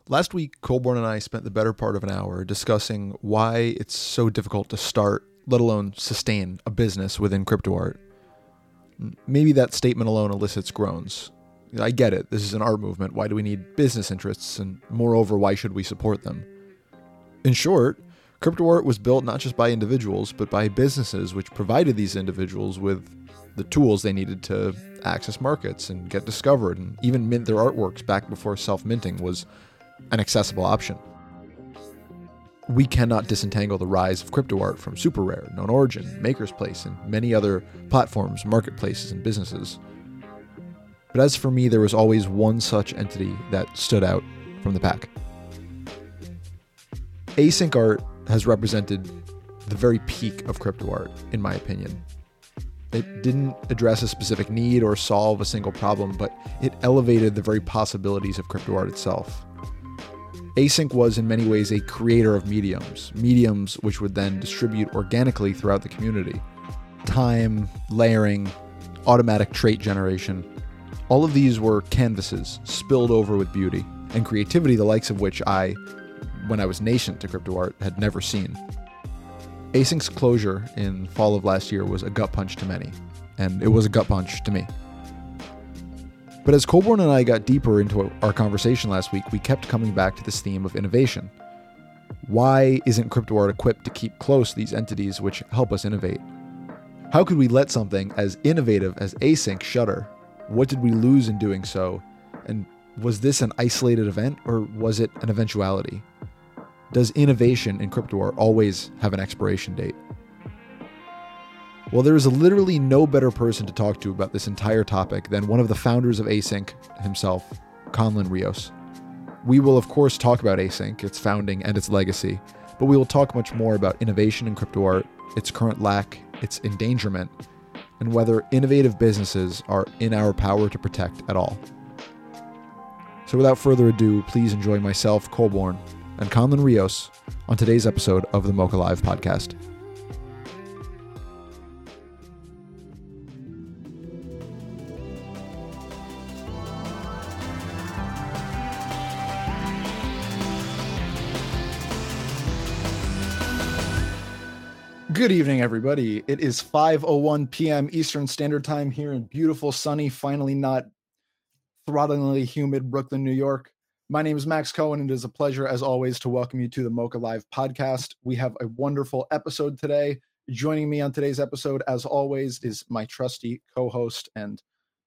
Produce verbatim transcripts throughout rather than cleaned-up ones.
Last week, Colborn and I spent the better part of an hour discussing why it's so difficult to start, let alone sustain, a business within crypto art. Maybe that statement alone elicits groans. I get it, this is an art movement, why do we need business interests, and moreover, why should we support them? In short, crypto art was built not just by individuals, but by businesses which provided these individuals with the tools they needed to access markets and get discovered, and even mint their artworks back before self-minting was an accessible option. We cannot disentangle the rise of crypto art from Super Rare, Known Origin, Maker's Place, and many other platforms, marketplaces, and businesses. But as for me, there was always one such entity that stood out from the pack. Async art has represented the very peak of crypto art, in my opinion. It didn't address a specific need or solve a single problem, but it elevated the very possibilities of crypto art itself. Async was in many ways a creator of mediums, mediums which would then distribute organically throughout the community. Time, layering, automatic trait generation, all of these were canvases spilled over with beauty and creativity, the likes of which I, when I was nascent to crypto art, had never seen. Async's closure in fall of last year was a gut punch to many, and it was a gut punch to me. But as Colborn and I got deeper into our conversation last week, we kept coming back to this theme of innovation. Why isn't crypto art equipped to keep close these entities which help us innovate? How could we let something as innovative as Async shutter? What did we lose in doing so? And was this an isolated event, or was it an eventuality? Does innovation in crypto art always have an expiration date? Well, there is literally no better person to talk to about this entire topic than one of the founders of Async himself, Conlon Rios. We will, of course, talk about Async, its founding, and its legacy, but we will talk much more about innovation in crypto art, its current lack, its endangerment, and whether innovative businesses are in our power to protect at all. So without further ado, please enjoy myself, Colborn, and Conlon Rios on today's episode of the Mocha Live podcast. Good evening, everybody. It is five oh one p.m. Eastern Standard Time here in beautiful, sunny, finally not throttlingly humid Brooklyn, New York. My name is Max Cohen, and it is a pleasure, as always, to welcome you to the Mocha Live podcast. We have a wonderful episode today. Joining me on today's episode, as always, is my trusty co-host and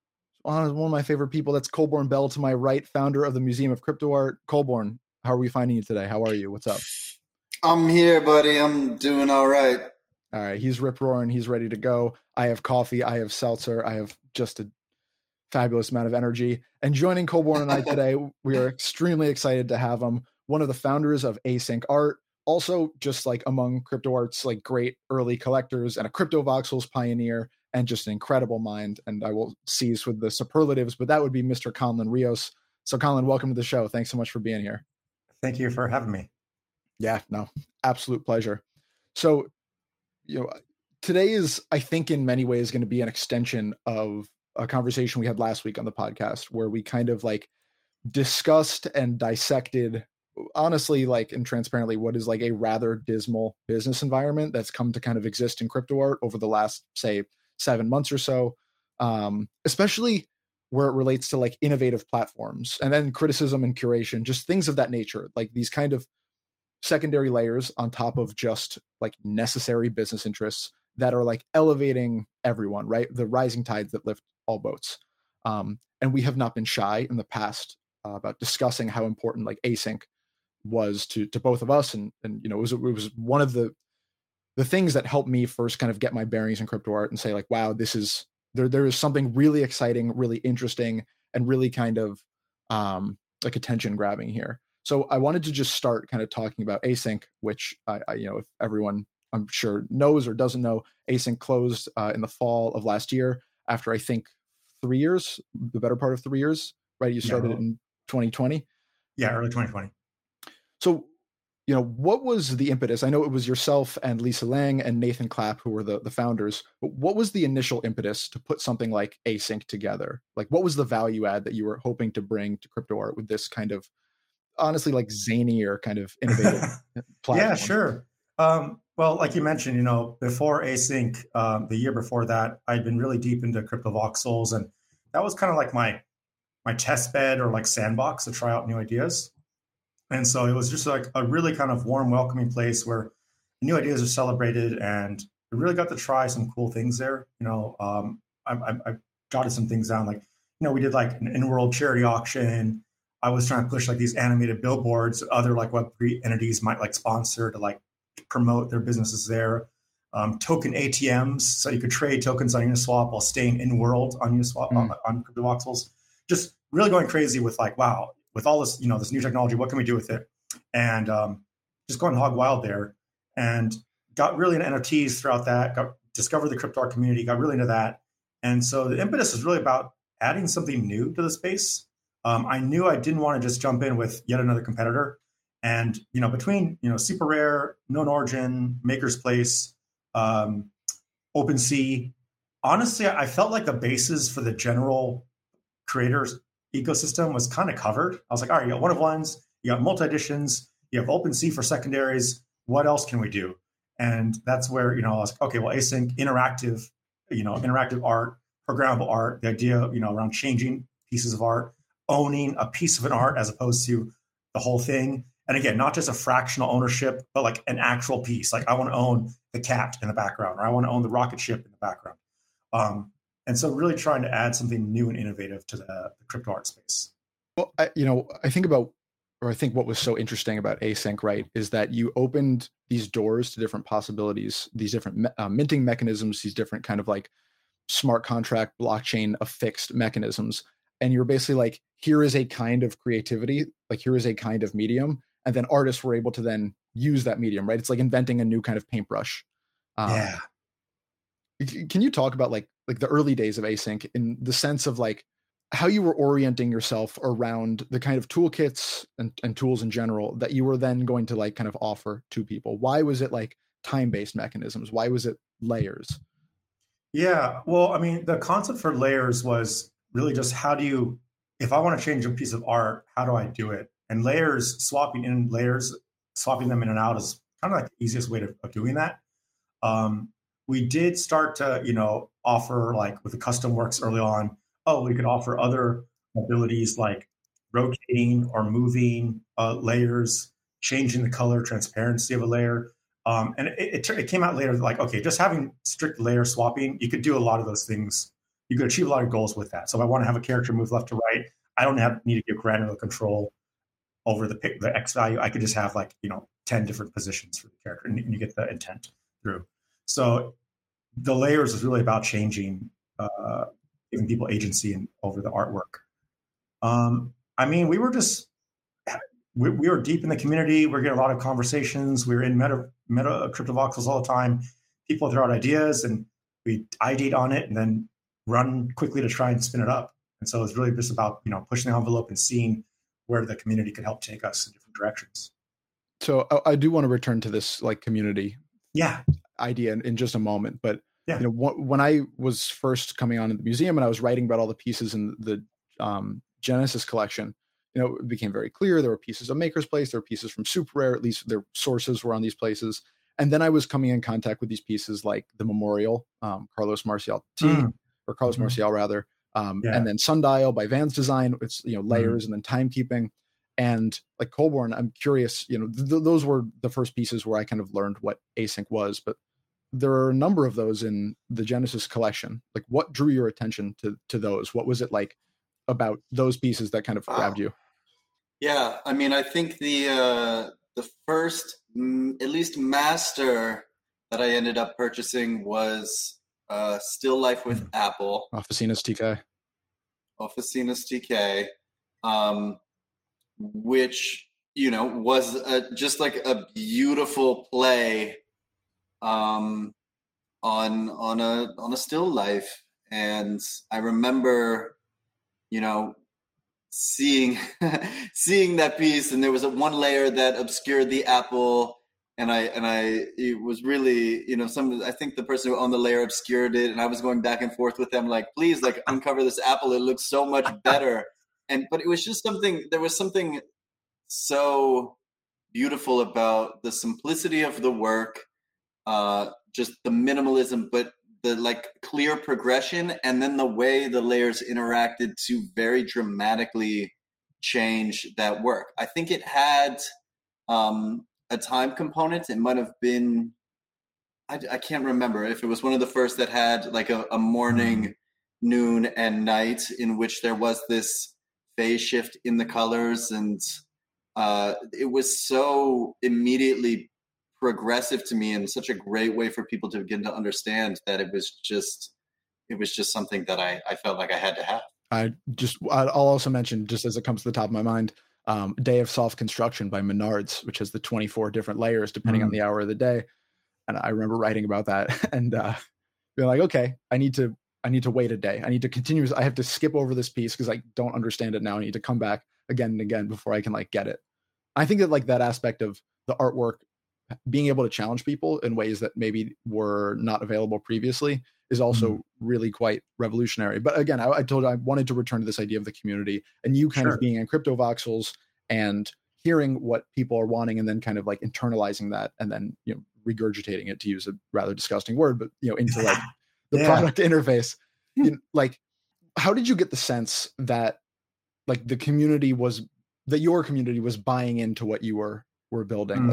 one of my favorite people. That's Colborn Bell to my right, founder of the Museum of Crypto Art. Colborn, how are we finding you today? How are you? What's up? I'm here, buddy. I'm doing all right. All right. He's rip-roaring. He's ready to go. I have coffee. I have seltzer. I have just a fabulous amount of energy. And joining Colborn and I today, we are extremely excited to have him. One of the founders of Async Art, also just like among crypto art's like great early collectors, and a crypto voxels pioneer, and just an incredible mind. And I will cease with the superlatives, but that would be Mister Conlon Rios. So Conlon, welcome to the show. Thanks so much for being here. Thank you for having me. Yeah, no, absolute pleasure. So, you know, today is, I think, in many ways going to be an extension of a conversation we had last week on the podcast, where we kind of like discussed and dissected, honestly, like, and transparently, what is like a rather dismal business environment that's come to kind of exist in crypto art over the last, say, seven months or so, um, especially where it relates to like innovative platforms, and then criticism and curation, just things of that nature, like these kind of secondary layers on top of just like necessary business interests that are like elevating everyone, right? The rising tides that lift all boats. Um, and we have not been shy in the past uh, about discussing how important like Async was to to both of us. And, and you know, it was, it was one of the the things that helped me first kind of get my bearings in crypto art and say like, wow, this is, there there is something really exciting, really interesting, and really kind of um, like attention grabbing here. So I wanted to just start kind of talking about Async, which I, I you know, if everyone I'm sure knows or doesn't know, Async closed uh, in the fall of last year after I think three years, the better part of three years, right? You started yeah, it in twenty twenty. Yeah, early twenty twenty. So, you know, what was the impetus? I know it was yourself and Lisa Lang and Nathan Clapp who were the, the founders, but what was the initial impetus to put something like Async together? Like, what was the value add that you were hoping to bring to crypto art with this kind of honestly like zanier kind of innovative platform. Yeah, sure. Um, well, like you mentioned, you know, before Async, um, the year before that, I'd been really deep into CryptoVoxels, and that was kind of like my my test bed or like sandbox to try out new ideas. And so it was just like a really kind of warm, welcoming place where new ideas are celebrated, and we really got to try some cool things there. You know, um, I, I, I jotted some things down, like, you know, we did like an in-world charity auction. I was trying to push like these animated billboards that other like Web three entities might like sponsor to like promote their businesses there. Um, token A T Ms, so you could trade tokens on Uniswap while staying in world on Uniswap, mm. on, on CryptoVoxels. Just really going crazy with like, wow, with all this, you know, this new technology, what can we do with it? And um, just going hog wild there, and got really into N F Ts throughout that. Got discovered the crypto art community, got really into that, and so the impetus is really about adding something new to the space. Um, I knew I didn't want to just jump in with yet another competitor. And, you know, between, you know, Super Rare, Known Origin, Maker's Place, um, OpenSea, honestly, I felt like the basis for the general creators ecosystem was kind of covered. I was like, all right, you got one of ones, you got multi-editions, you have OpenSea for secondaries. What else can we do? And that's where, you know, I was like, okay, well, async, interactive, you know, interactive art, programmable art, the idea, you know, around changing pieces of art, owning a piece of an art as opposed to the whole thing. And again, not just a fractional ownership, but like an actual piece. Like I want to own the cat in the background, or I want to own the rocket ship in the background. Um, and so really trying to add something new and innovative to the, the crypto art space. Well, I, you know, I think about, or I think what was so interesting about Async, right, is that you opened these doors to different possibilities, these different uh, minting mechanisms, these different kind of like smart contract, blockchain affixed mechanisms. And you're basically like, here is a kind of creativity, like here is a kind of medium. And then artists were able to then use that medium, right? It's like inventing a new kind of paintbrush. Um, yeah. Can you talk about like like the early days of Async in the sense of like how you were orienting yourself around the kind of toolkits and, and tools in general that you were then going to like kind of offer to people? Why was it like time-based mechanisms? Why was it layers? Yeah, well, I mean, the concept for layers was really just how do you, if I want to change a piece of art, how do I do it? And layers, swapping in layers, swapping them in and out is kind of like the easiest way to, of doing that. Um, we did start to, you know, offer like with the custom works early on, oh, we could offer other abilities like rotating or moving uh, layers, changing the color, transparency of a layer. Um, and it, it, it came out later like, okay, just having strict layer swapping, you could do a lot of those things. You could achieve a lot of goals with that. So if I want to have a character move left to right, I don't have need to give granular control over the the X value. I could just have like, you know, ten different positions for the character, and, and you get the intent through. So the layers is really about changing, uh, giving people agency and over the artwork. Um, I mean, we were just, we, we were deep in the community. We we're getting a lot of conversations. We were in meta, meta CryptoVoxels all the time. People throw out ideas and we ideate on it and then run quickly to try and spin it up. And so it's really just about, you know, pushing the envelope and seeing where the community could help take us in different directions. So I, I do want to return to this like community yeah. idea in, in just a moment, but yeah. you know, wh- when I was first coming on in the museum and I was writing about all the pieces in the um, Genesis collection, you know, it became very clear there were pieces of Maker's Place, there were pieces from Super Rare, at least their sources were on these places. And then I was coming in contact with these pieces like the Memorial, um, Carlos Marcial T, mm. or Carlos mm-hmm. Marcial rather, um, yeah. and then Sundial by Vans Design. It's, you know, layers mm. and then timekeeping. And like Colborn, I'm curious, you know, th- those were the first pieces where I kind of learned what async was, but there are a number of those in the Genesis collection. Like what drew your attention to, to those? What was it like about those pieces that kind of wow. grabbed you? Yeah. I mean, I think the, uh, the first, mm, at least master that I ended up purchasing was uh, Still Life with mm. Apple. Officina's T K. Officina's T K. Um, which, you know, was a, just like a beautiful play um, on on a on a still life. And I remember, you know, seeing seeing that piece, and there was a one layer that obscured the apple, and I and I it was really, you know, some I think the person who owned the layer obscured it, and I was going back and forth with them like, please, like, uncover this apple, it looks so much better. And but it was just something, there was something so beautiful about the simplicity of the work, uh, just the minimalism, but the like clear progression, and then the way the layers interacted to very dramatically change that work. I think it had um, a time component. It might have been, I, I can't remember if it was one of the first that had like a, a morning, mm. noon, and night in which there was this phase shift in the colors, and uh, it was so immediately progressive to me in such a great way for people to begin to understand that it was just it was just something that I, I felt like I had to have. I just I'll also mention, just as it comes to the top of my mind, um, Day of Soft Construction by Menards, which has the twenty-four different layers depending mm. on the hour of the day. And I remember writing about that and uh, being like, okay, I need to I need to wait a day. I need to continue. I have to skip over this piece because I don't understand it now. I need to come back again and again before I can like get it. I think that like that aspect of the artwork being able to challenge people in ways that maybe were not available previously is also mm. really quite revolutionary. But again, I, I told you I wanted to return to this idea of the community, and you kind sure. of being in Crypto Voxels and hearing what people are wanting and then kind of like internalizing that and then, you know, regurgitating it, to use a rather disgusting word, but, you know, into like the yeah. product interface. You know, like, how did you get the sense that like the community was, that your community was buying into what you were, were building? Mm. Like,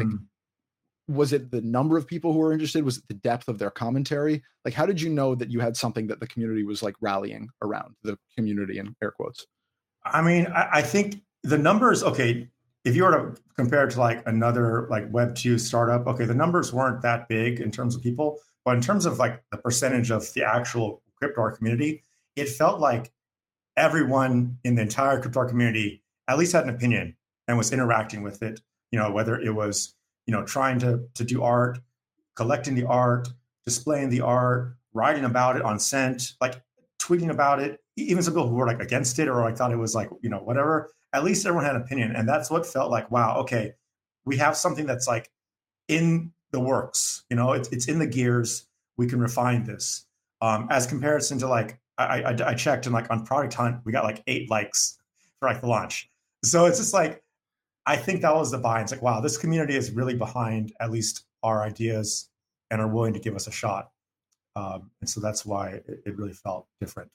was it the number of people who were interested? Was it the depth of their commentary? Like, how did you know that you had something that the community was like rallying around, the community in air quotes? I mean, I, I think the numbers, okay, if you were to compare it to like another like Web two startup, okay, the numbers weren't that big in terms of people, but in terms of like the percentage of the actual crypto art community, it felt like everyone in the entire crypto art community at least had an opinion and was interacting with it, you know, whether it was, you know, trying to to do art, collecting the art, displaying the art, writing about it on Scent, like tweeting about it, even some people who were like against it or like thought it was like, you know, whatever, at least everyone had an opinion. And that's what felt like, wow, okay, we have something that's like in the works, you know, it's, it's in the gears. We can refine this. Um, as comparison to like, I, I, I checked and like on Product Hunt, we got like eight likes for like the launch. So it's just like, I think that was the buy. It's like, wow, this community is really behind at least our ideas and are willing to give us a shot. Um, and so that's why it, it really felt different.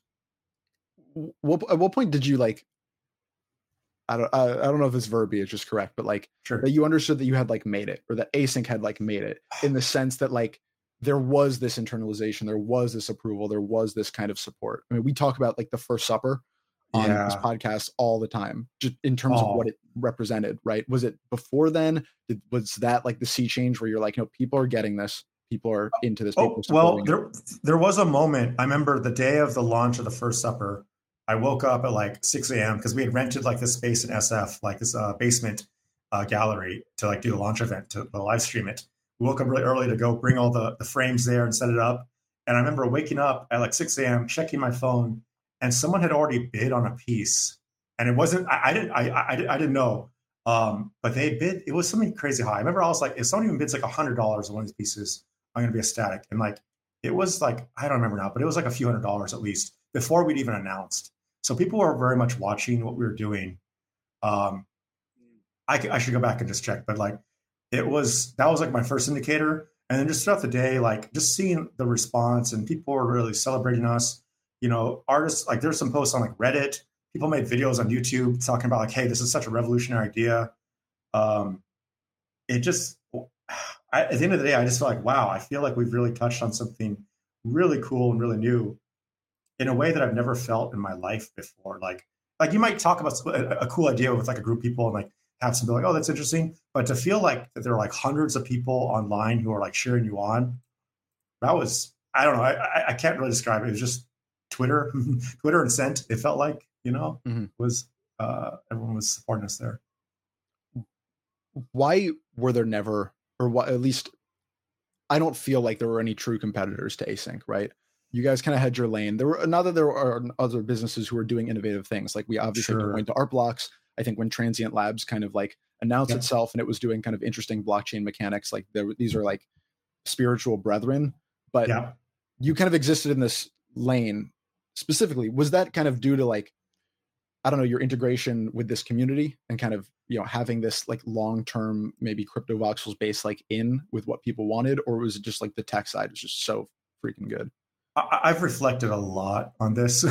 What, at what point did you like, I don't, I, I don't know if this verbiage is correct, but like sure. that you understood that you had like made it, or that Async had like made it, in the sense that like there was this internalization, there was this approval, there was this kind of support. I mean, we talk about like the First Supper on yeah. this podcast all the time, just in terms oh. of what it represented, right? Was it before then? Did, was that like the sea change where you're like, no, people are getting this, people are into this? Oh, well, there, there was a moment. I remember the day of the launch of the First Supper, I woke up at like six a.m. because we had rented like this space in S F, like this uh, basement uh, gallery to like do the launch event, to, to live stream it. We woke up really early to go bring all the, the frames there and set it up. And I remember waking up at like six a.m., checking my phone, and someone had already bid on a piece. And it wasn't, I, I didn't, I, I, I didn't know, um, but they bid, it was something crazy high. I remember I was like, if someone even bids like a hundred dollars on one of these pieces, I'm going to be ecstatic. And like, it was like, I don't remember now, but it was like a few hundred dollars at least before we'd even announced. So people were very much watching what we were doing. Um, I, I should go back and just check, but like, it was, that was like my first indicator. And then just throughout the day, like just seeing the response, and people were really celebrating us. You know, artists, like there's some posts on like Reddit, people made videos on YouTube talking about like, hey, this is such a revolutionary idea. Um, it just, I, at the end of the day, I just feel like, wow, I feel like we've really touched on something really cool and really new in a way that I've never felt in my life before. Like, like you might talk about a, a cool idea with like a group of people and like have some like, oh, that's interesting. But to feel like that there are like hundreds of people online who are like cheering you on, that was, I don't know, I, I can't really describe it. It was just Twitter, Twitter and Scent. It felt like, you know, mm-hmm. was uh, everyone was supporting us there. Why were there never, or what, at least I don't feel like there were any true competitors to Async, right? You guys kind of had your lane. There were, not that there are other businesses who are doing innovative things. Like we obviously sure. went to Art Blocks. I think when Transient Labs kind of like announced yeah. itself and it was doing kind of interesting blockchain mechanics, like there, these are like spiritual brethren, but yeah. you kind of existed in this lane specifically. Was that kind of due to like I don't know, your integration with this community and kind of, you know, having this like long-term, maybe crypto voxels base like in with what people wanted, or was it just like the tech side was just so freaking good? I, I've reflected a lot on this.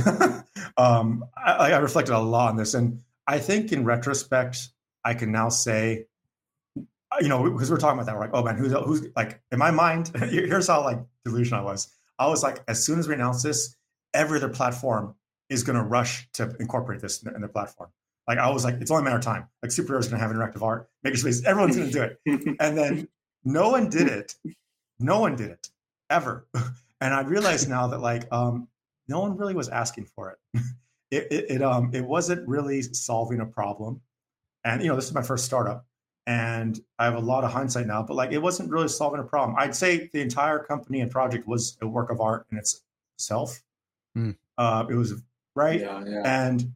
um, I, I reflected a lot on this. And I think in retrospect, I can now say, you know, because we're talking about that, we're like, oh man, who's, who's like, in my mind, here's how like delusional I was. I was like, as soon as we announce this, every other platform is going to rush to incorporate this in their platform. Like I was like, it's only a matter of time. Like SuperRare is going to have interactive art, Makerspace, everyone's going to do it. And then no one did it. No one did it ever. And I realized now that like, um, no one really was asking for it. It, it, it, um, it wasn't really solving a problem. And, you know, this is my first startup. And I have a lot of hindsight now, but like it wasn't really solving a problem. I'd say the entire company and project was a work of art in itself. Mm. Uh, it was right, yeah, yeah. And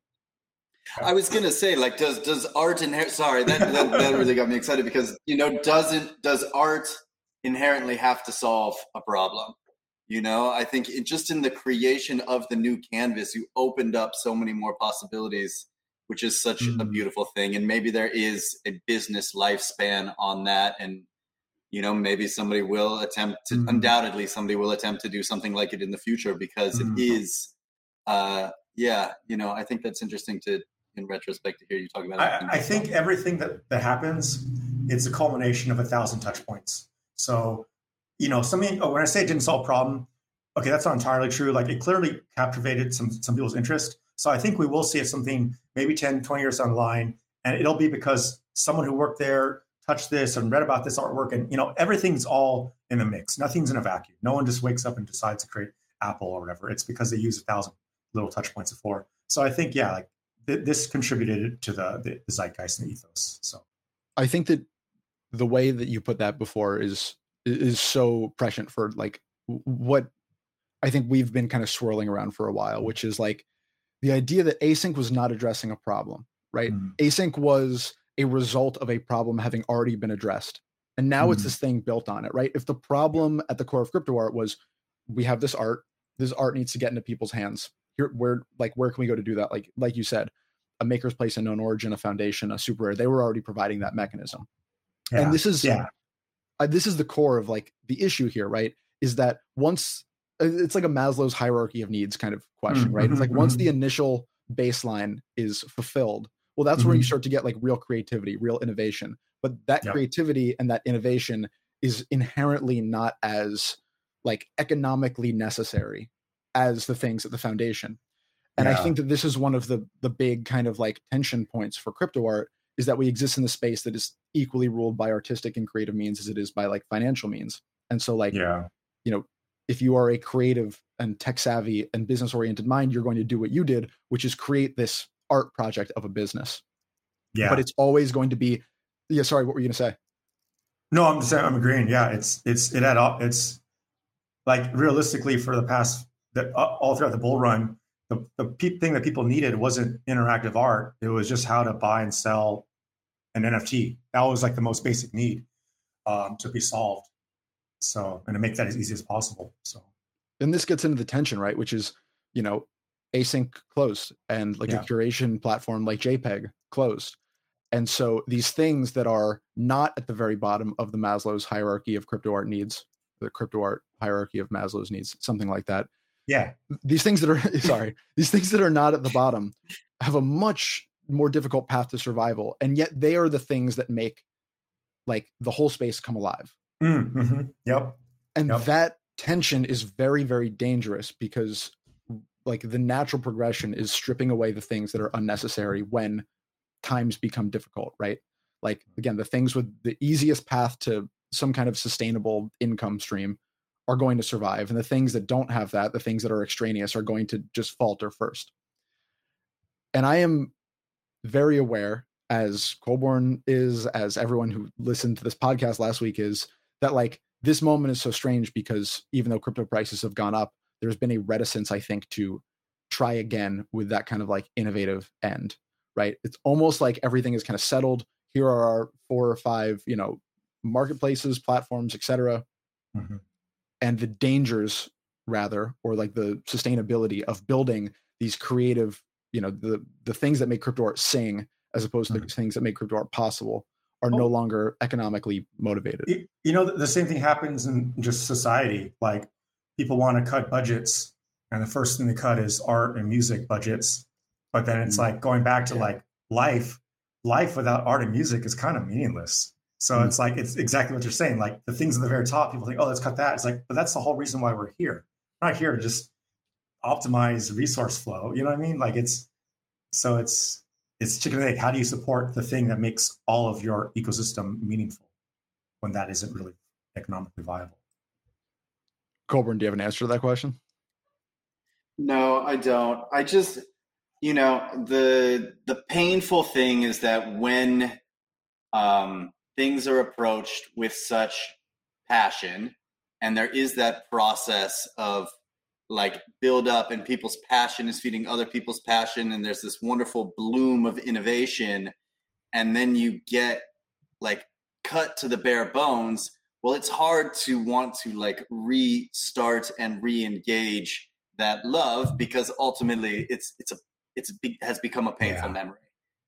I was gonna say, like, does does art inher- Sorry, that, that that really got me excited because you know, doesn't does art inherently have to solve a problem? You know, I think it, just in the creation of the new canvas, you opened up so many more possibilities, which is such mm. a beautiful thing. And maybe there is a business lifespan on that. And, you know, maybe somebody will attempt to, mm. undoubtedly somebody will attempt to do something like it in the future because mm. it is, uh, yeah, you know, I think that's interesting to, in retrospect, to hear you talk about it. I, I think everything that, that happens, it's a culmination of a thousand touch points. So, you know, something, oh, when I say it didn't solve a problem, okay, that's not entirely true. Like it clearly captivated some, some people's interest. So I think we will see something maybe ten, twenty years down the line, and it'll be because someone who worked there touched this and read about this artwork, and you know everything's all in the mix. Nothing's in a vacuum. No one just wakes up and decides to create Apple or whatever. It's because they use a thousand little touch points before. So I think yeah, like th- this contributed to the, the, the zeitgeist and the ethos. So I think that the way that you put that before is is so prescient for like what I think we've been kind of swirling around for a while, which is like the idea that async was not addressing a problem, right? Mm. Async was a result of a problem having already been addressed. And now mm. it's this thing built on it, right? If the problem at the core of crypto art was we have this art, this art needs to get into people's hands. Here, where, like, where can we go to do that? Like, like you said, a Maker's Place, a Known Origin, a Foundation, a SuperRare, they were already providing that mechanism. Yeah. And this is, yeah. uh, this is the core of like the issue here, right? Is that once it's like a Maslow's hierarchy of needs kind of question, right? It's like once the initial baseline is fulfilled, well, that's mm-hmm. where you start to get like real creativity, real innovation. But that yep. creativity and that innovation is inherently not as like economically necessary as the things at the foundation. And yeah. I think that this is one of the the big kind of like tension points for crypto art is that we exist in a space that is equally ruled by artistic and creative means as it is by like financial means. And so like, yeah. you know, if you are a creative and tech savvy and business oriented mind, you're going to do what you did, which is create this art project of a business. Yeah. But it's always going to be, yeah, sorry, what were you going to say? No, I'm just saying, I'm agreeing. Yeah. It's, it's, it had up. It's like realistically for the past, the, all throughout the bull run, the, the pe- thing that people needed wasn't interactive art. It was just how to buy and sell an N F T. That was like the most basic need um, to be solved. So, and to make that as easy as possible. So, and this gets into the tension, right? Which is, you know, async closed and like yeah. a curation platform like JPEG closed. And so these things that are not at the very bottom of the Maslow's hierarchy of crypto art needs, the crypto art hierarchy of Maslow's needs, something like that. Yeah. These things that are, sorry, these things that are not at the bottom have a much more difficult path to survival. And yet they are the things that make like the whole space come alive. Mm-hmm. Yep. And yep. that tension is very, very dangerous because like the natural progression is stripping away the things that are unnecessary when times become difficult, right? Like, again, the things with the easiest path to some kind of sustainable income stream are going to survive. And the things that don't have that, the things that are extraneous are going to just falter first. And I am very aware, as Colborn is, as everyone who listened to this podcast last week is, that like this moment is so strange because even though crypto prices have gone up, there's been a reticence, I think, to try again with that kind of like innovative end, right? It's almost like everything is kind of settled. Here are our four or five, you know, marketplaces, platforms, et cetera. Mm-hmm. And the dangers rather, or like the sustainability of building these creative, you know, the the things that make crypto art sing as opposed to mm-hmm. the things that make crypto art possible are oh. no longer economically motivated. You, you know, the same thing happens in just society. Like people want to cut budgets, and the first thing they cut is art and music budgets. But then it's mm-hmm. like going back to yeah. like life. Life without art and music is kind of meaningless. So mm-hmm. it's like, it's exactly what you're saying. Like the things at the very top, people think, oh, let's cut that. It's like, but that's the whole reason why we're here. We're not here to just optimize resource flow. You know what I mean? Like it's, so it's, it's chicken and egg. How do you support the thing that makes all of your ecosystem meaningful when that isn't really economically viable? Colburn, do you have an answer to that question? No, I don't. I just, you know, the the painful thing is that when um, things are approached with such passion, and there is that process of like build up, and people's passion is feeding other people's passion, and there's this wonderful bloom of innovation, and then you get like cut to the bare bones. Well, it's hard to want to like restart and re-engage that love, because ultimately it's it's a it's has become a painful yeah. memory.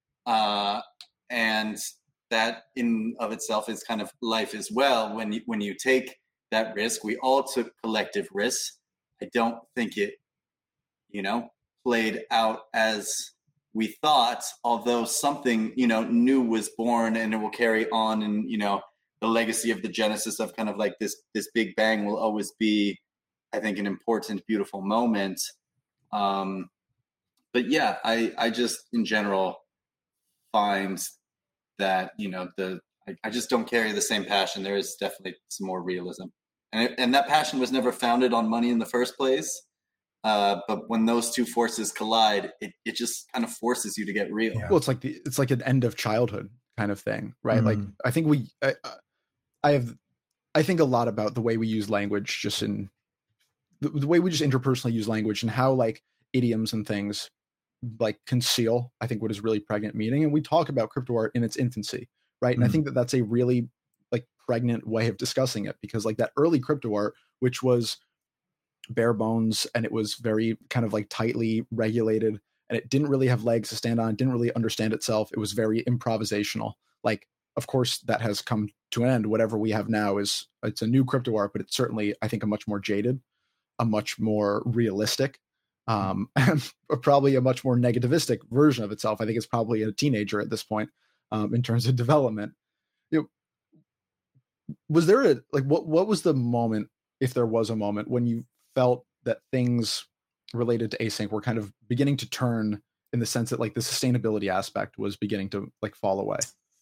Uh, and that in of itself is kind of life as well. When you, when you take that risk, we all took collective risks. I don't think it, you know, played out as we thought, although something, you know, new was born, and it will carry on. And, you know, the legacy of the genesis of kind of like this, this big bang will always be, I think, an important, beautiful moment. Um, But yeah, I, I just in general find that, you know, the I, I just don't carry the same passion. There is definitely some more realism. And it, and that passion was never founded on money in the first place. Uh, but when those two forces collide, it, it just kind of forces you to get real. Yeah. Well, it's like the it's like an end of childhood kind of thing, right? Mm-hmm. Like I think we I, I have I think a lot about the way we use language, just in the, the way we just interpersonally use language, and how like idioms and things like conceal, I think, what is really pregnant meaning. And we talk about crypto art in its infancy, right? Mm-hmm. And I think that that's a really like pregnant way of discussing it, because like that early crypto art, which was bare bones, and it was very kind of like tightly regulated, and it didn't really have legs to stand on, didn't really understand itself. It was very improvisational. Like, of course, that has come to an end. Whatever we have now is, it's a new crypto art, but it's certainly, I think, a much more jaded, a much more realistic, um, and probably a much more negativistic version of itself. I think it's probably a teenager at this point, um, in terms of development. You know, was there a, like, what, what was the moment, if there was a moment, when you felt that things related to async were kind of beginning to turn, in the sense that like the sustainability aspect was beginning to like fall away?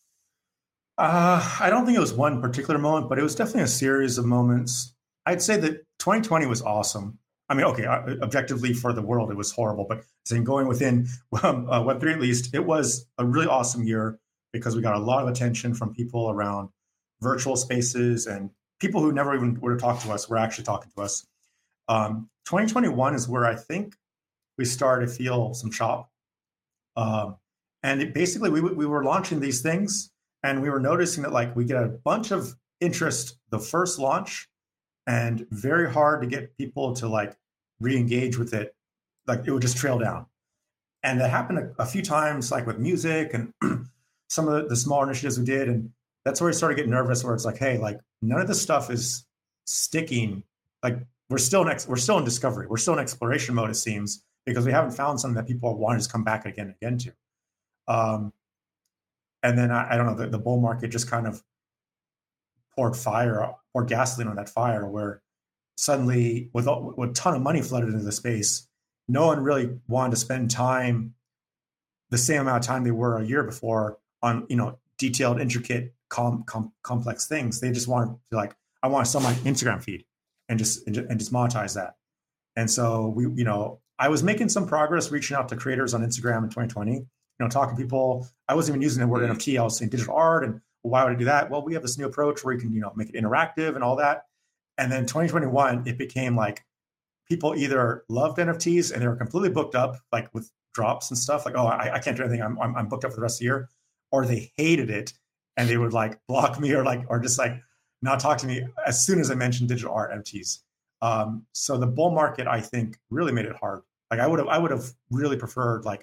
Uh, I don't think it was one particular moment, but it was definitely a series of moments. I'd say that twenty twenty was awesome. I mean, okay, objectively for the world, it was horrible, but saying going within um, uh, Web three at least, it was a really awesome year, because we got a lot of attention from people around virtual spaces, and people who never even would have talked to us were actually talking to us. Um, twenty twenty-one is where I think we started to feel some chop. Um, and it basically, we, we were launching these things, and we were noticing that like we get a bunch of interest the first launch, and very hard to get people to like re-engage with it. Like it would just trail down. And that happened a, a few times, like with music and some of the, the smaller initiatives we did. And that's where we started getting nervous, where it's like, hey, like none of this stuff is sticking. Like we're still in ex- we're still in discovery. We're still in exploration mode, it seems, because we haven't found something that people want to just come back again and again to. Um, and then I, I don't know, the, the bull market just kind of poured fire or gasoline on that fire, where suddenly with, with a ton of money flooded into the space, no one really wanted to spend time, the same amount of time they were a year before, on, you know, detailed, intricate, com, com, complex things. They just wanted to like, I want to sell my Instagram feed and just, and just, and just monetize that. And so we, you know, I was making some progress reaching out to creators on Instagram in twenty twenty, you know, talking to people. I wasn't even using the word N F T. I was saying digital art, and why would I do that? Well, we have this new approach where you can, you know, make it interactive and all that. And then twenty twenty-one, it became like people either loved N F Ts and they were completely booked up, like with drops and stuff, like, oh, I, I can't do anything. I'm, I'm I'm booked up for the rest of the year. Or they hated it and they would like block me, or like, or just like not talk to me as soon as I mentioned digital art N F Ts. Um, so the bull market, I think, really made it hard. Like I would have, I would have really preferred like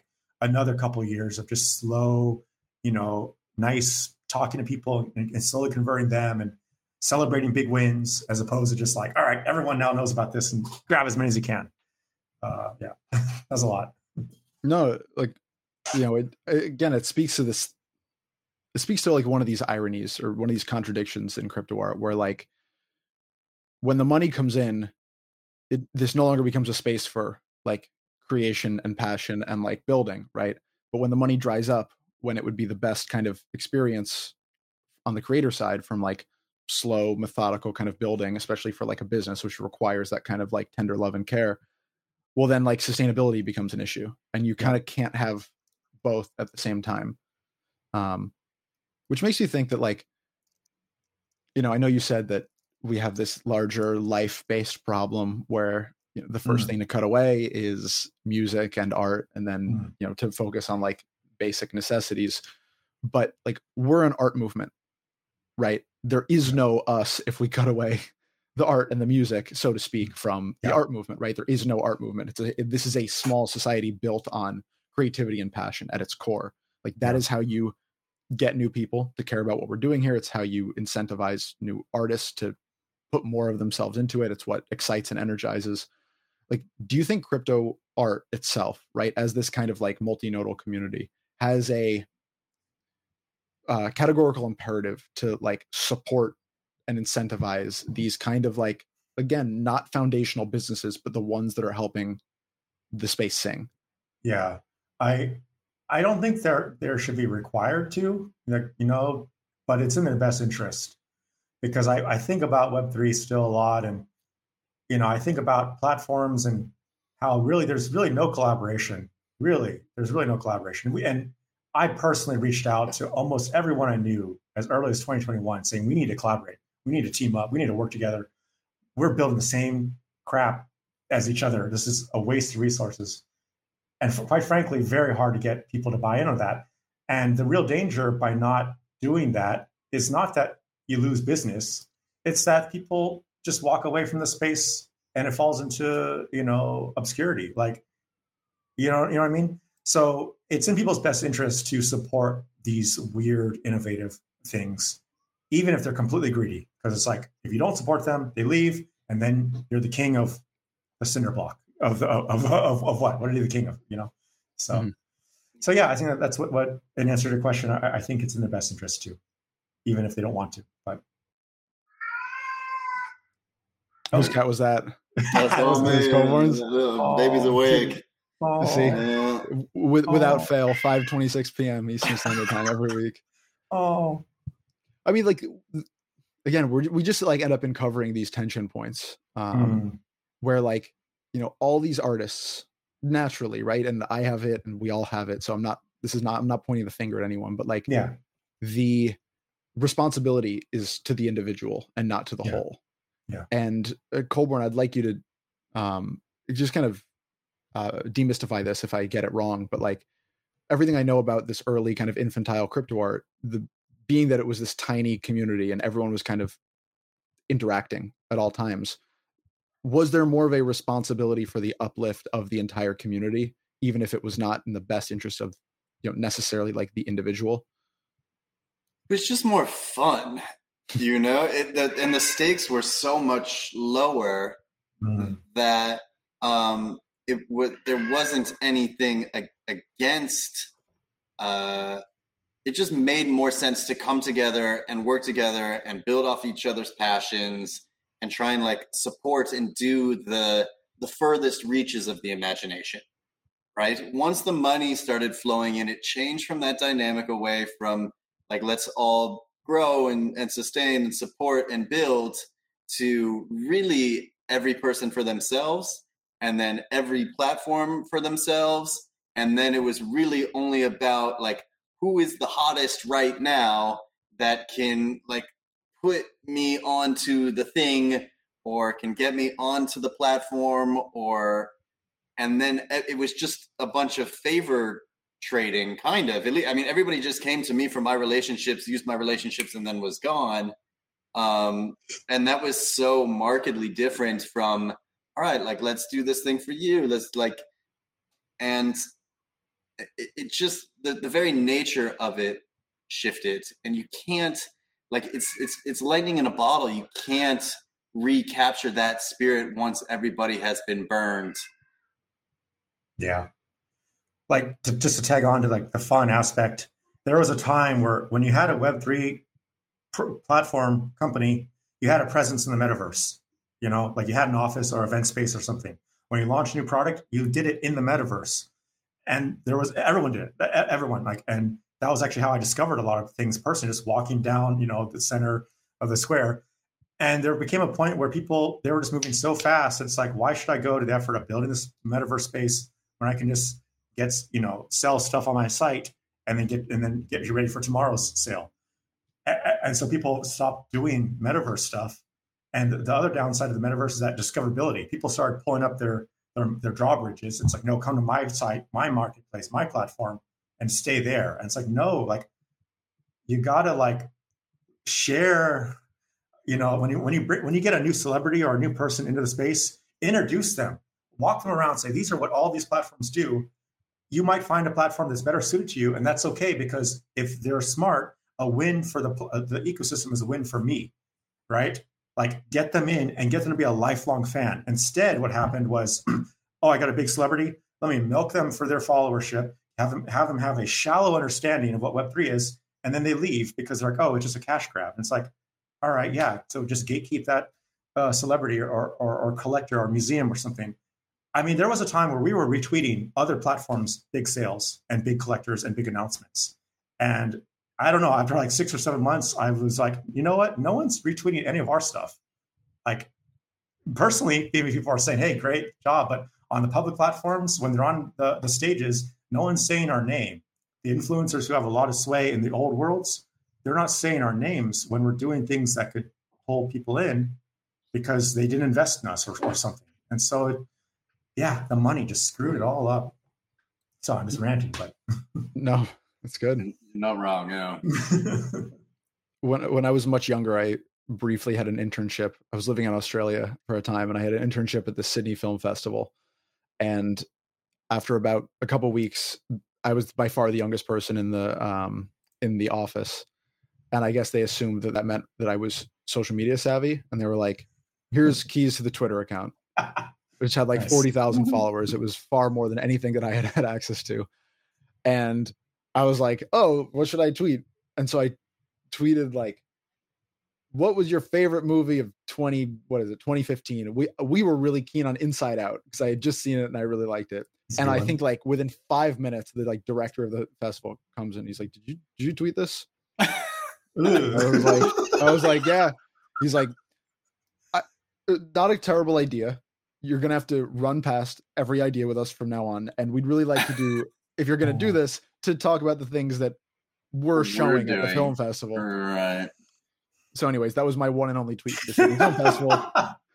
another couple of years of just slow, you know, nice talking to people and, and slowly converting them and celebrating big wins, as opposed to just like, all right, everyone now knows about this and grab as many as you can. Uh, yeah, that's a lot. No, like, you know, it, again, it speaks to this, it speaks to like one of these ironies or one of these contradictions in crypto art where like when the money comes in, it, this no longer becomes a space for like creation and passion and like building, right? But when the money dries up, when it would be the best kind of experience on the creator side from like slow, methodical kind of building, especially for like a business, which requires that kind of like tender love and care, well, then like sustainability becomes an issue and you kind of can't have both at the same time. Um, which makes you think that like, you know, I know you said that we have this larger life-based problem where, you know, the first mm. thing to cut away is music and art, and then, mm. you know, to focus on like basic necessities. But like we're an art movement, right? There is no us if we cut away the art and the music, so to speak, from the yeah. art movement, right? There is no art movement. It's a, this is a small society built on creativity and passion at its core. Like that yeah. is how you get new people to care about what we're doing here. It's how you incentivize new artists to put more of themselves into it. It's what excites and energizes. Like, do you think crypto art itself, right, as this kind of like multinodal community, has a uh, categorical imperative to like support and incentivize these kind of like, again, not foundational businesses, but the ones that are helping the space sing? Yeah, I I don't think there there should be required to, like, you know, but it's in their best interest, because I, I think about Web three still a lot, and you know, I think about platforms and how really there's really no collaboration. Really, there's really no collaboration. We, and I personally reached out to almost everyone I knew as early as twenty twenty-one, saying we need to collaborate, we need to team up, we need to work together. We're building the same crap as each other. This is a waste of resources. And quite frankly, very hard to get people to buy in on that. And the real danger by not doing that is not that you lose business. It's that people just walk away from the space and it falls into, you know, obscurity. Like, you know, you know what I mean? So it's in people's best interest to support these weird, innovative things, even if they're completely greedy. Because it's like, if you don't support them, they leave, and then you're the king of the cinder block. Of, of of of what? What are you the king of? You know, so mm-hmm. so yeah, I think that that's what what in answer to your question, I, I think it's in their best interest too, even if they don't want to. But whose cat was that? That's all me. Oh, baby's awake. Oh. See, yeah. With, without oh. fail, five twenty-six p.m. Eastern Standard Time every week. Oh, I mean, like again, we we just like end up in covering these tension points, um, mm. where like, you know, all these artists naturally, right? And I have it and we all have it. So I'm not, this is not, I'm not pointing the finger at anyone, but like yeah. the responsibility is to the individual and not to the yeah. whole. Yeah. And uh, Colborn, I'd like you to um, just kind of uh, demystify this if I get it wrong, but like everything I know about this early kind of infantile crypto art, the being that it was this tiny community and everyone was kind of interacting at all times, was there more of a responsibility for the uplift of the entire community, even if it was not in the best interest of, you know, necessarily like the individual? It's just more fun, you know, it, the, and the stakes were so much lower mm. that um, it would, there wasn't anything ag- against, uh, it just made more sense to come together and work together and build off each other's passions and try and like support and do the the furthest reaches of the imagination, right? Once the money started flowing in, it changed from that dynamic away from like, let's all grow and, and sustain and support and build, to really every person for themselves, and then every platform for themselves. And then it was really only about like, who is the hottest right now that can like put me onto the thing or can get me onto the platform, or, and then it was just a bunch of favor trading kind of. I mean, everybody just came to me for my relationships, used my relationships, and then was gone. Um, and that was so markedly different from, all right, like, let's do this thing for you. Let's like, and it, it just the, the very nature of it shifted, and you can't like it's it's it's lightning in a bottle. You can't recapture that spirit once everybody has been burned. Yeah. Like to, just to tag on to like the fun aspect, there was a time where when you had a Web three pr- platform company, you had a presence in the metaverse, you know, like you had an office or event space or something. When you launched a new product, you did it in the metaverse. And there was, everyone did it, everyone like, and that was actually how I discovered a lot of things personally, just walking down, you know, the center of the square. And there became a point where people, they were just moving so fast. It's like, why should I go to the effort of building this metaverse space when I can just get, you know, sell stuff on my site and then get, and then get you ready for tomorrow's sale. And so people stopped doing metaverse stuff. And the other downside of the metaverse is that discoverability. People started pulling up their, their, their drawbridges. It's like, no, come to my site, my marketplace, my platform, and stay there. And it's like, no, like you gotta like share, you know, when you, when you, bring, when you get a new celebrity or a new person into the space, introduce them, walk them around, say, these are what all these platforms do. You might find a platform that's better suited to you. And that's okay, because if they're smart, a win for the, the ecosystem is a win for me, right? Like get them in and get them to be a lifelong fan. Instead, what happened was, oh, I got a big celebrity. Let me milk them for their followership, have them have them have a shallow understanding of what Web three is, and then they leave because they're like, oh, it's just a cash grab. And it's like, all right, yeah. So just gatekeep that uh, celebrity or, or or collector or museum or something. I mean, there was a time where we were retweeting other platforms' big sales and big collectors and big announcements. And I don't know, after like six or seven months, I was like, you know what? No one's retweeting any of our stuff. Like personally, maybe people are saying, hey, great job. But on the public platforms, when they're on the, the stages, no one's saying our name. The influencers who have a lot of sway in the old worlds, they're not saying our names when we're doing things that could hold people in because they didn't invest in us or, or something. And so, it, yeah, the money just screwed it all up. So I'm just ranting, but no, that's good. You're not wrong, yeah. when when I was much younger, I briefly had an internship. I was living in Australia for a time, and I had an internship at the Sydney Film Festival. And after about a couple of weeks, I was by far the youngest person in the um, in the office. And I guess they assumed that that meant that I was social media savvy. And they were like, here's keys to the Twitter account, which had like nice. forty thousand followers. It was far more than anything that I had had access to. And I was like, oh, what should I tweet? And so I tweeted like, what was your favorite movie of twenty, what is it, twenty fifteen? We we were really keen on Inside Out because I had just seen it and I really liked it. That's and I one. think like within five minutes, the like director of the festival comes in. He's like, did you did you tweet this? I was like, I was like, yeah. He's like, I, not a terrible idea. You're gonna have to run past every idea with us from now on, and we'd really like to do, if you're gonna do this, to talk about the things that we're showing we're at the film festival. Right. So, anyways, that was my one and only tweet to the Sydney Film Festival.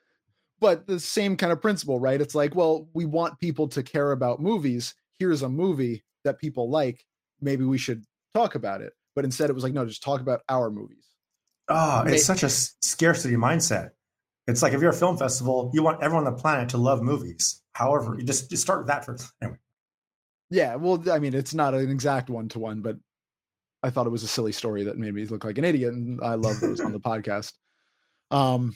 But the same kind of principle, right? It's like, well, we want people to care about movies. Here's a movie that people like. Maybe we should talk about it. But instead, it was like, no, just talk about our movies. Oh, it's such a scarcity mindset. It's like if you're a film festival, you want everyone on the planet to love movies. However, you just, just start with that first. Anyway. Yeah, well, I mean, it's not an exact one-to-one, but I thought it was a silly story that made me look like an idiot, and I love those on the podcast. Um,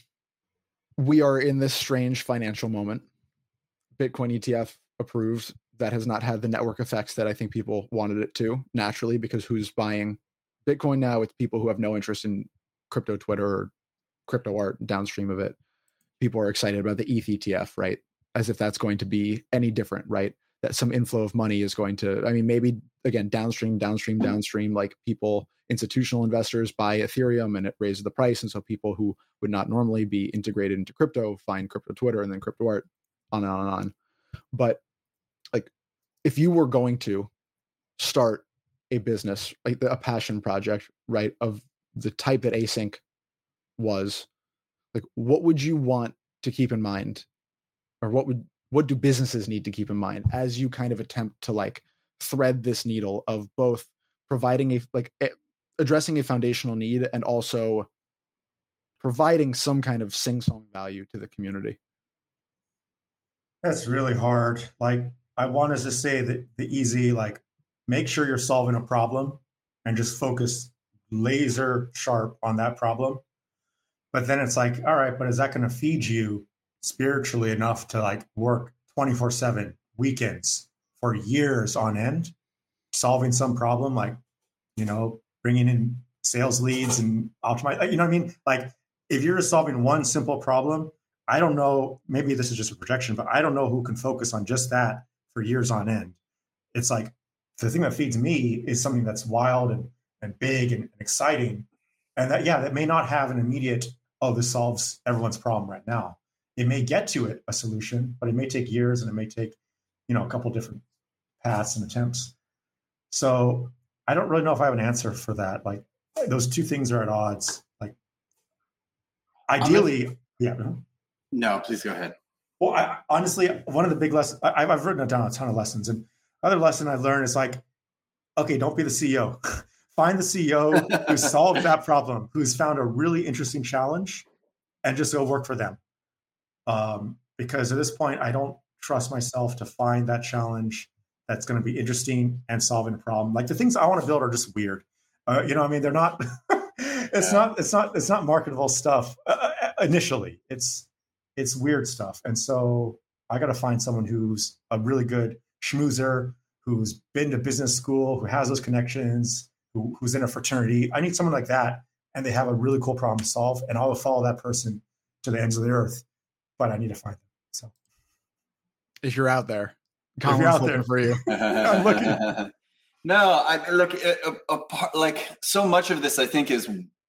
we are in this strange financial moment. Bitcoin E T F approved. That has not had the network effects that I think people wanted it to, naturally, because who's buying Bitcoin now? It's people who have no interest in crypto Twitter or crypto art downstream of it. People are excited about the E T H E T F, right? As if that's going to be any different, right? That some inflow of money is going to, I mean, maybe again, downstream, downstream, downstream, like people, institutional investors buy Ethereum and it raises the price. And so people who would not normally be integrated into crypto find crypto Twitter and then crypto art, on and on and on. But like, if you were going to start a business, like a passion project, right, of the type that Async was, like, what would you want to keep in mind? Or what would, what do businesses need to keep in mind as you kind of attempt to like thread this needle of both providing a, like a, addressing a foundational need and also providing some kind of sing-song value to the community? That's really hard. Like, I want us to say that the easy, like, make sure you're solving a problem and just focus laser sharp on that problem. But then it's like, all right, but is that going to feed you spiritually enough to like work twenty-four seven weekends for years on end, solving some problem, like, you know, bringing in sales leads and optimize, you know what I mean? Like if you're just solving one simple problem, I don't know, maybe this is just a projection, but I don't know who can focus on just that for years on end. It's like the thing that feeds me is something that's wild and, and big and, and exciting. And that, yeah, that may not have an immediate, oh, this solves everyone's problem right now. It may get to it, a solution, but it may take years and it may take, you know, a couple different paths and attempts. So I don't really know if I have an answer for that. Like those two things are at odds. Like ideally, yeah. No, please go ahead. Well, I, honestly, one of the big lessons, I, I've written down a ton of lessons. And other lesson I've learned is like, okay, don't be the C E O. Find the C E O who solved that problem, who's found a really interesting challenge, and just go work for them. Um, because at this point, I don't trust myself to find that challenge that's going to be interesting and solving a problem. Like the things I want to build are just weird. Uh, you know, I mean, they're not. it's yeah. not. It's not. It's not marketable stuff uh, initially. It's it's weird stuff, and so I got to find someone who's a really good schmoozer, who's been to business school, who has those connections, who, who's in a fraternity. I need someone like that, and they have a really cool problem to solve, and I will follow that person to the ends of the earth. But I need to find them. So, if you're out there, Colin's if you're out there for you, I'm looking. No, I look a, a, a, like so much of this. I think is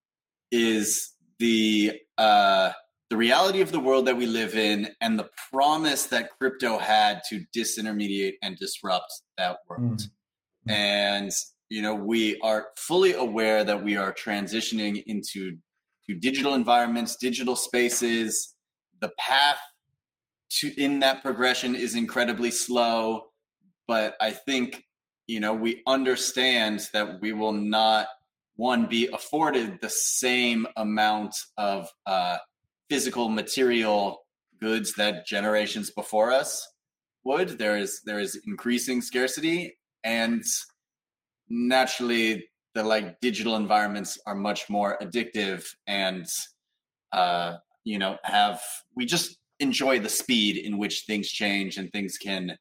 is the uh, the reality of the world that we live in, and the promise that crypto had to disintermediate and disrupt that world. Mm-hmm. And you know, we are fully aware that we are transitioning into to digital environments, digital spaces. The path to in that progression is incredibly slow, but I think, you know, we understand that we will not, one, be afforded the same amount of uh, physical material goods that generations before us would. There is there is increasing scarcity, and naturally, the like digital environments are much more addictive and uh, you know, have we just enjoy the speed in which things change and things can.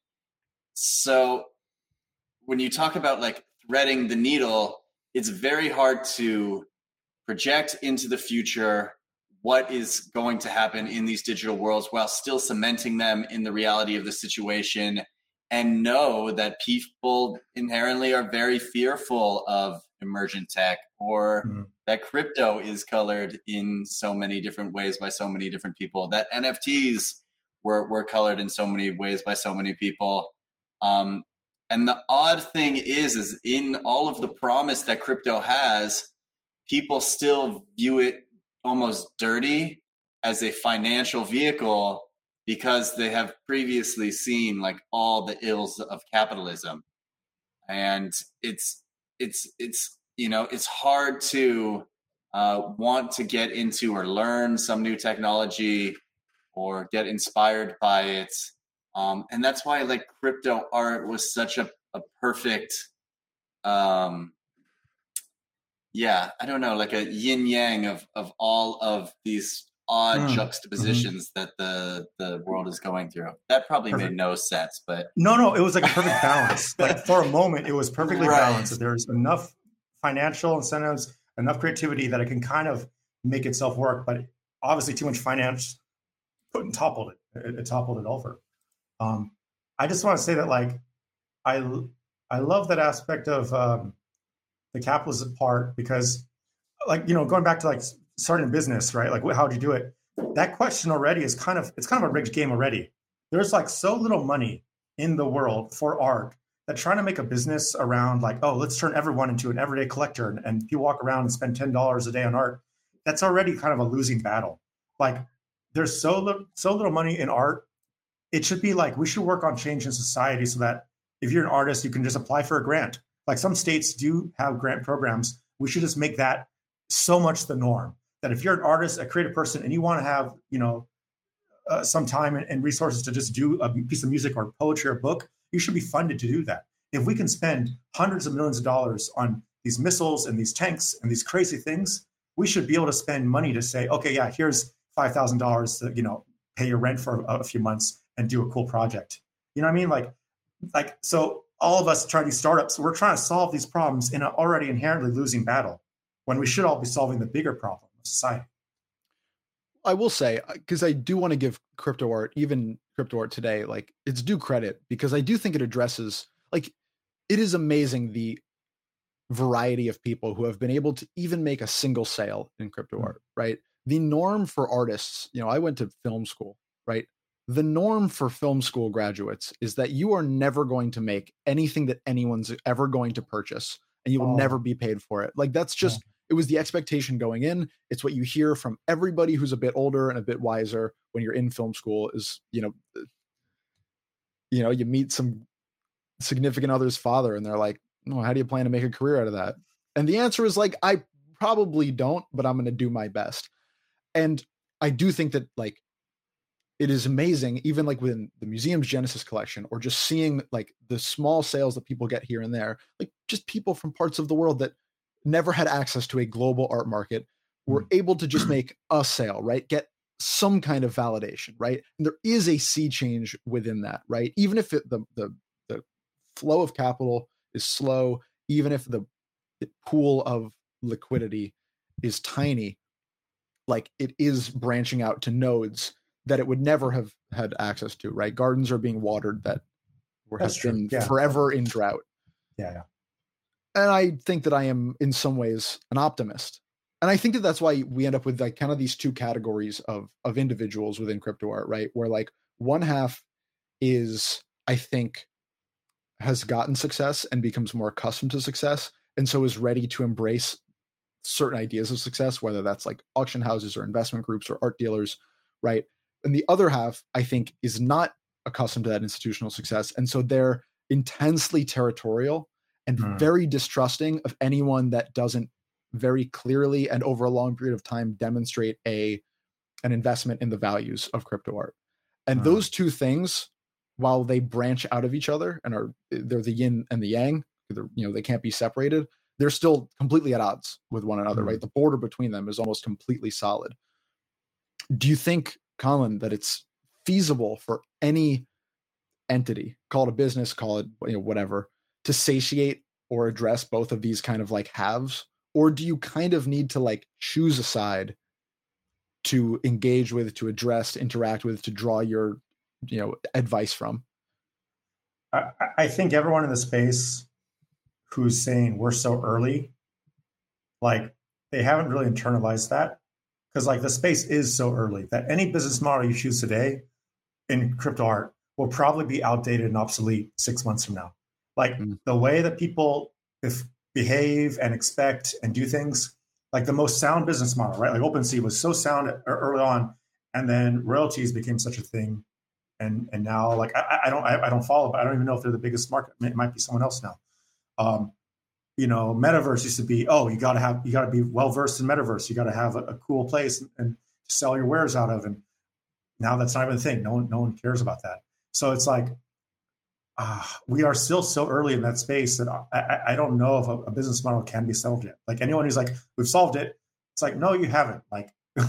So when you talk about like threading the needle, it's very hard to project into the future what is going to happen in these digital worlds while still cementing them in the reality of the situation, and know that people inherently are very fearful of emergent tech, or mm-hmm. that crypto is colored in so many different ways by so many different people, that N F Ts were, were colored in so many ways by so many people. Um, and the odd thing is, is in all of the promise that crypto has, people still view it almost dirty as a financial vehicle because they have previously seen like all the ills of capitalism. And it's, it's, it's, you know, it's hard to uh, want to get into or learn some new technology or get inspired by it. Um, and that's why like crypto art was such a, a perfect, um, yeah, I don't know, like a yin yang of, of all of these odd mm. juxtapositions mm-hmm. that the, the world is going through. That probably perfect. made no sense, but no, no, it was like a perfect balance. Like for a moment, it was perfectly right. balanced. There's enough financial incentives, enough creativity that it can kind of make itself work, but obviously too much finance put and toppled it. It, it toppled it over. Um, I just want to say that, like, I I love that aspect of um, the capitalist part because, like, you know, going back to like starting a business, right? Like, how do you do it? That question already is kind of it's kind of a rigged game already. There's like so little money in the world for art that trying to make a business around like, oh, let's turn everyone into an everyday collector and, and you walk around and spend ten dollars a day on art. That's already kind of a losing battle. Like, there's so little so little money in art. It should be like, we should work on change in society so that if you're an artist, you can just apply for a grant. Like some states do have grant programs. We should just make that so much the norm that if you're an artist, a creative person, and you want to have, you know, uh, some time and, and resources to just do a piece of music or poetry or book, you should be funded to do that. if we can spend hundreds of millions of dollars on these missiles and these tanks and these crazy things, we should be able to spend money to say, okay, yeah, here's five thousand dollars to, you know, pay your rent for a, a few months and do a cool project. You know what I mean? Like, like, so all of us trying these startups, we're trying to solve these problems in an already inherently losing battle when we should all be solving the bigger problem of society. I will say, because I do want to give crypto art, even crypto art today, like it's due credit, because I do think it addresses, like, it is amazing the variety of people who have been able to even make a single sale in crypto mm-hmm. art, right? The norm for artists, you know, I went to film school, right? The norm for film school graduates is that you are never going to make anything that anyone's ever going to purchase, and you will oh. never be paid for it. Like, that's just, yeah. it was the expectation going in. It's what you hear from everybody who's a bit older and a bit wiser when you're in film school is, you know, you know, you meet some significant other's father and they're like, oh, how do you plan to make a career out of that? And the answer is like, I probably don't, but I'm going to do my best. And I do think that, like, it is amazing, even like within the museum's Genesis collection, or just seeing like the small sales that people get here and there, like just people from parts of the world that never had access to a global art market were able to just make a sale, right? Get some kind of validation, right? And there is a sea change within that, right? Even if it, the, the, the flow of capital is slow, even if the, the pool of liquidity is tiny, like it is branching out to nodes that it would never have had access to, right? Gardens are being watered that were have been yeah. forever in drought. Yeah, yeah. And I think that I am in some ways an optimist. And I think that that's why we end up with like kind of these two categories of, of individuals within crypto art, right? Where like one half is, I think, has gotten success and becomes more accustomed to success, and so is ready to embrace certain ideas of success, whether that's like auction houses or investment groups or art dealers, right? And the other half, I think, is not accustomed to that institutional success. And so they're intensely territorial and mm. very distrusting of anyone that doesn't very clearly and over a long period of time demonstrate a an investment in the values of crypto art. And mm. those two things, while they branch out of each other and are they're the yin and the yang, they're, you know, they can't be separated, they're still completely at odds with one another, mm. right? The border between them is almost completely solid. Do you think, Colin, that it's feasible for any entity, call it a business, call it, you know, whatever, to satiate or address both of these kind of like halves? Or do you kind of need to like choose a side to engage with, to address, to interact with, to draw your, you know, advice from? I, I think everyone in the space who's saying we're so early, like they haven't really internalized that. Because like the space is so early that any business model you choose today in crypto art will probably be outdated and obsolete six months from now. Like mm. the way that people if, behave and expect and do things, like the most sound business model, right? Like OpenSea was so sound early on, and then royalties became such a thing, and and now like I, I don't I, I don't follow, but I don't even know if they're the biggest market. It might be someone else now. Um, You know, metaverse used to be, oh, you got to have, you got to be well versed in metaverse. You got to have a, a cool place and, and sell your wares out of. And now that's not even a thing. No one, no one cares about that. So it's like, uh, we are still so early in that space that I, I, I don't know if a, a business model can be solved yet. Like anyone who's like, we've solved it. It's like, no, you haven't. Like,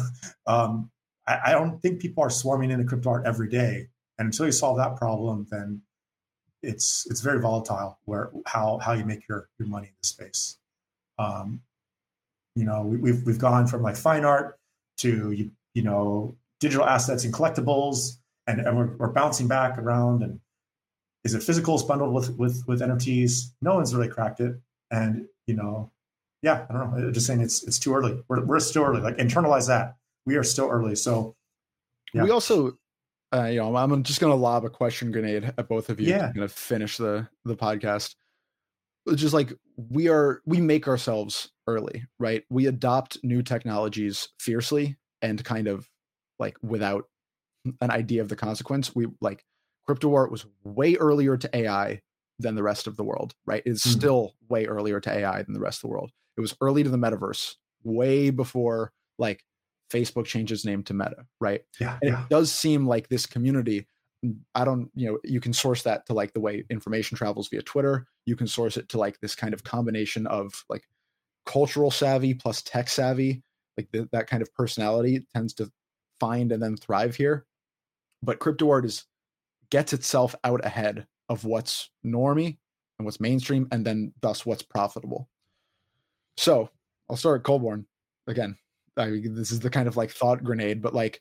um, I, I don't think people are swarming into crypto art every day. And until you solve that problem, then it's it's very volatile where how how you make your your money in the space. Um, you know, we, we've we've gone from like fine art to you, you know digital assets and collectibles, and, and we're, we're bouncing back around. And is it physicals bundled with with with N F Ts? No one's really cracked it. And you know, yeah, I don't know. Just saying, it's it's too early. We're we're still early. Like internalize that. We are still early. So yeah. we also. Uh, you know, I'm just going to lob a question grenade at both of you yeah. to kind of finish the the podcast. It's just like we are, we make ourselves early, right? We adopt new technologies fiercely and kind of like without an idea of the consequence. We like crypto art was way earlier to A I than the rest of the world, right? It's mm-hmm. still way earlier to A I than the rest of the world. It was early to the metaverse, way before like Facebook changed its name to Meta, right? Yeah, and yeah. It does seem like this community, I don't, you know, you can source that to like the way information travels via Twitter. you can source it to like this kind of combination of like cultural savvy plus tech savvy, like the, that kind of personality tends to find and then thrive here. But CryptoArt is gets itself out ahead of what's normie and what's mainstream, and then thus what's profitable. So I'll start at Colborn again. I mean, this is the kind of like thought grenade, but like,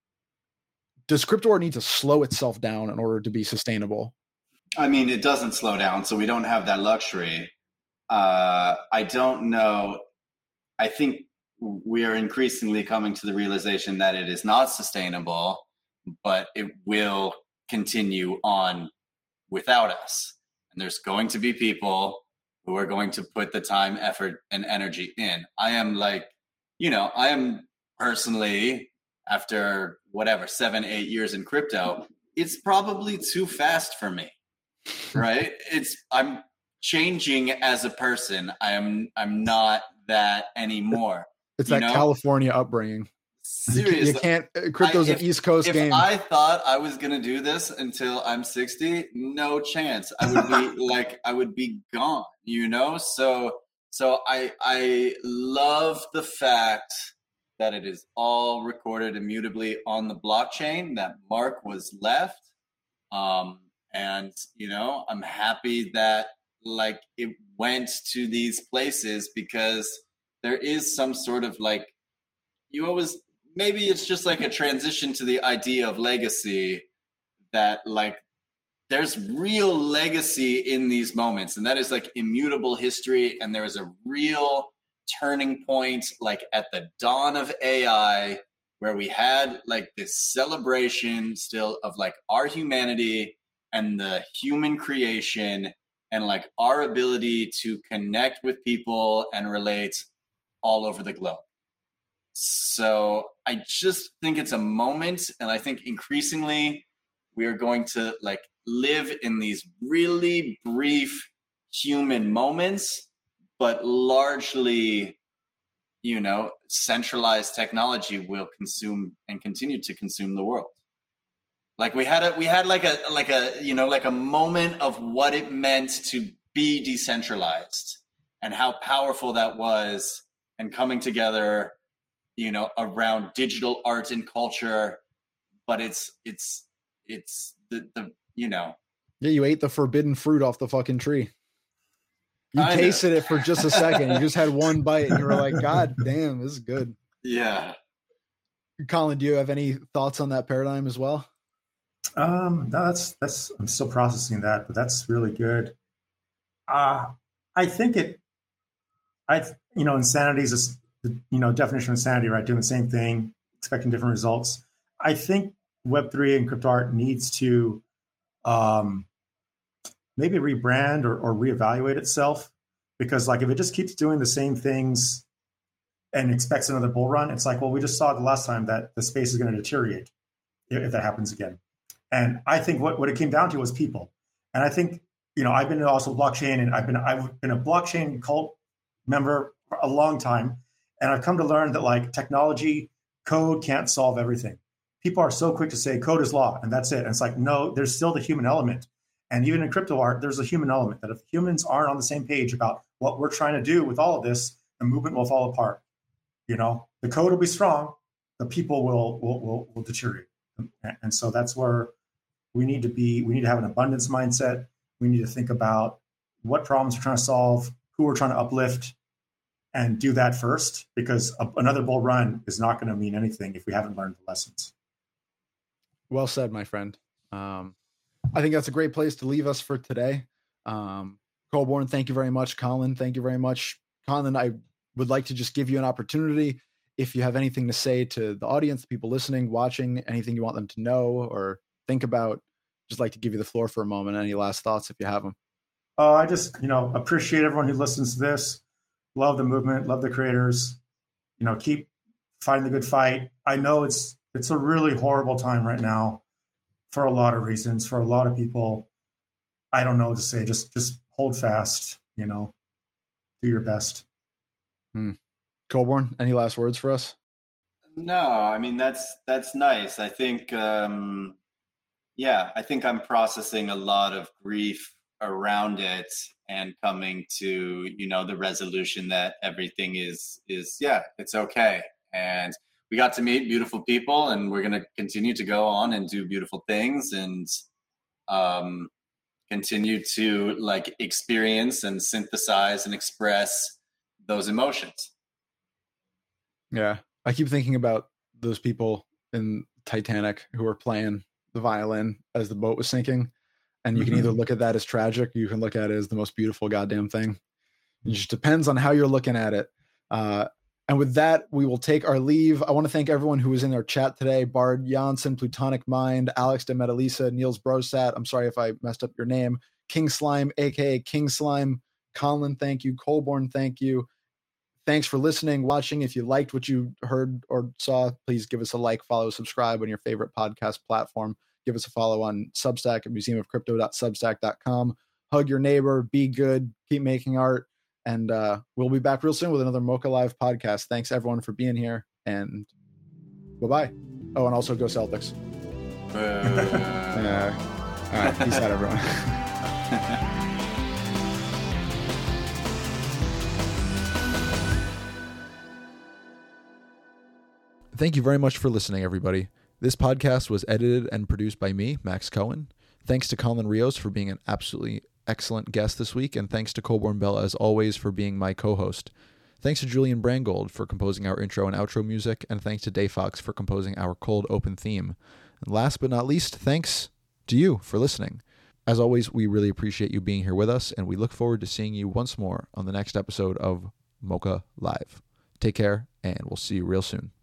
does CryptoArt need to slow itself down in order to be sustainable? I mean, it doesn't slow down, so we don't have that luxury. Uh, I don't know. I think we are increasingly coming to the realization that it is not sustainable, but it will continue on without us. And there's going to be people who are going to put the time, effort, and energy in. I am like, you know, I am personally, after whatever, seven, eight years in crypto, it's probably too fast for me, right? It's, I'm changing as a person. I am, I'm not that anymore. It's you that know? California upbringing. Seriously. You can't, crypto's I, if, an East Coast if game. I thought I was going to do this until I'm sixty, no chance. I would be like, I would be gone, you know? So, so I, I love the fact that it is all recorded immutably on the blockchain, that mark was left. Um, and, you know, I'm happy that like it went to these places, because there is some sort of like, you always, maybe it's just like a transition to the idea of legacy, that like there's real legacy in these moments, and that is like immutable history. And there is a real turning point, like at the dawn of A I, where we had like this celebration still of like our humanity and the human creation, and like our ability to connect with people and relate all over the globe. So I just think it's a moment, and I think increasingly we are going to like live in these really brief human moments, but largely, you know, centralized technology will consume and continue to consume the world. Like we had a, we had like a, like a, you know, like a moment of what it meant to be decentralized and how powerful that was, and coming together, you know, around digital art and culture. But it's, it's, it's the, the, you know. Yeah, you ate the forbidden fruit off the fucking tree. You I tasted know. it for just a second. You just had one bite and you were like, God damn, this is good. Yeah. Colin, do you have any thoughts on that paradigm as well? Um, no, that's, that's, I'm still processing that, but that's really good. Uh, I think it, I, you know, insanity is, the, you know, definition of insanity, right? Doing the same thing, expecting different results. I think Web three and CryptoArt needs to um, maybe rebrand or, or reevaluate itself, because like if it just keeps doing the same things and expects another bull run, it's like, well, we just saw the last time that the space is going to deteriorate if, if that happens again. And I think what, what it came down to was people. And I think, you know, I've been also blockchain, and I've been I've been a blockchain cult member for a long time. And I've come to learn that like technology, code can't solve everything. People are so quick to say code is law and that's it. And it's like, no, there's still the human element. And even in CryptoArt, there's a human element that if humans aren't on the same page about what we're trying to do with all of this, the movement will fall apart. You know, the code will be strong, the people will will will, will deteriorate. And so that's where we need to be. We need to have an abundance mindset. We need to think about what problems we're trying to solve, who we're trying to uplift, and do that first, because a, another bull run is not going to mean anything if we haven't learned the lessons. Well said, my friend. Um, I think that's a great place to leave us for today. Um, Colborn, thank you very much. Colin, thank you very much. Colin, I would like to just give you an opportunity. If you have anything to say to the audience, people listening, watching, anything you want them to know or think about, just like to give you the floor for a moment. Any last thoughts if you have them? Oh, I just, you know, appreciate everyone who listens to this. Love the movement, love the creators. You know, keep fighting the good fight. I know it's it's a really horrible time right now for a lot of reasons, for a lot of people. I don't know what to say. Just just hold fast, you know, do your best. Hmm. Colborn, any last words for us? No, I mean, that's that's nice. I think, um, yeah, I think I'm processing a lot of grief around it and coming to, you know, the resolution that everything is, is, yeah, it's okay. And we got to meet beautiful people, and we're going to continue to go on and do beautiful things, and um, continue to like experience and synthesize and express those emotions. Yeah. I keep thinking about those people in Titanic who were playing the violin as the boat was sinking. And you can either look at that as tragic, or you can look at it as the most beautiful goddamn thing. It just depends on how you're looking at it. Uh, and with that, we will take our leave. I want to thank everyone who was in our chat today. Bard Janssen, Plutonic Mind, Alex de Metalisa, Niels Brosat. I'm sorry if I messed up your name. King Slime, a k a. King Slime. Colin, thank you. Colborn, thank you. Thanks for listening, watching. If you liked what you heard or saw, please give us a like, follow, subscribe on your favorite podcast platform. Give us a follow on Substack at museum of crypto dot substack dot com. Hug your neighbor, be good, keep making art, and uh, we'll be back real soon with another Mocha Live podcast. Thanks everyone for being here, and bye-bye. Oh, and also go Celtics. Uh, all right, peace out, everyone. Thank you very much for listening, everybody. This podcast was edited and produced by me, Max Cohen. Thanks to Colin Rios for being an absolutely excellent guest this week, and thanks to Colborn Bell, as always, for being my co-host. Thanks to Julian Brangold for composing our intro and outro music, and thanks to Day Fox for composing our cold open theme. And last but not least, thanks to you for listening. As always, we really appreciate you being here with us, and we look forward to seeing you once more on the next episode of Mocha Live. Take care, and we'll see you real soon.